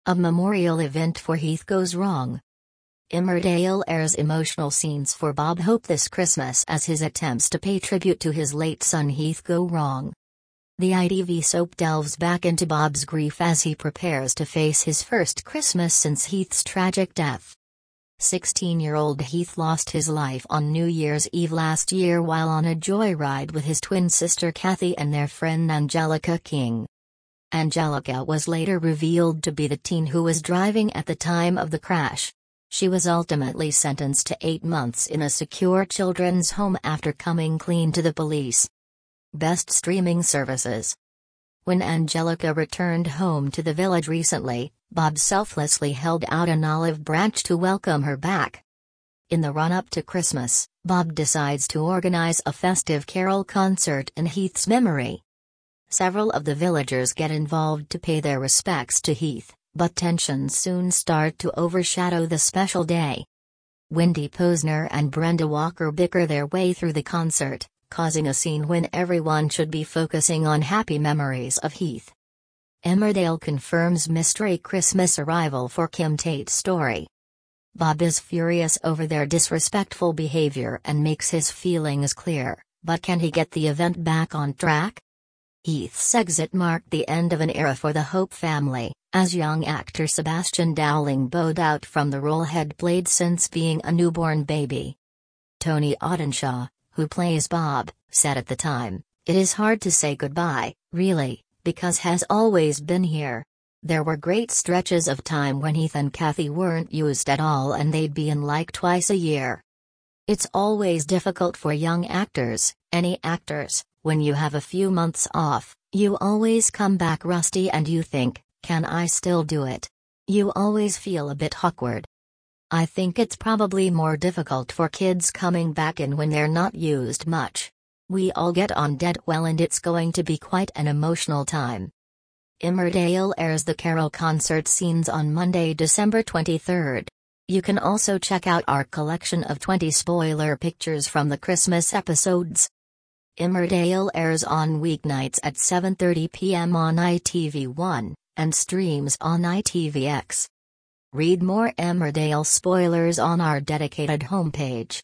A memorial event for Heath goes wrong. Emmerdale airs emotional scenes for Bob Hope this Christmas as his attempts to pay tribute to his late son Heath go wrong. The ITV soap delves back into Bob's grief as he prepares to face his first Christmas since Heath's tragic death. 16-year-old Heath lost his life on New Year's Eve last year while on a joyride with his twin sister Kathy and their friend Angelica King. Angelica was later revealed to be the teen who was driving at the time of the crash. She was ultimately sentenced to 8 months in a secure children's home after coming clean to the police. Best streaming services. When Angelica returned home to the village recently, Bob selflessly held out an olive branch to welcome her back. In the run-up to Christmas, Bob decides to organize a festive carol concert in Heath's memory. Several of the villagers get involved to pay their respects to Heath, but tensions soon start to overshadow the special day. Wendy Posner and Brenda Walker bicker their way through the concert, causing a scene when everyone should be focusing on happy memories of Heath. Emmerdale confirms mystery Christmas arrival for Kim Tate's story. Bob is furious over their disrespectful behavior and makes his feelings clear, but can he get the event back on track? Heath's exit marked the end of an era for the Hope family, as young actor Sebastian Dowling bowed out from the role he'd played since being a newborn baby. Tony Audenshaw, who plays Bob, said at the time, "It is hard to say goodbye, really, because has always been here. There were great stretches of time when Heath and Kathy weren't used at all and they'd be in like twice a year. It's always difficult for young actors, any actors. When you have a few months off, you always come back rusty and you think, can I still do it? You always feel a bit awkward. I think it's probably more difficult for kids coming back in when they're not used much. We all get on dead well and it's going to be quite an emotional time." Emmerdale airs the carol concert scenes on Monday, December 23rd. You can also check out our collection of 20 spoiler pictures from the Christmas episodes. Emmerdale airs on weeknights at 7:30 p.m. on ITV1, and streams on ITVX. Read more Emmerdale spoilers on our dedicated homepage.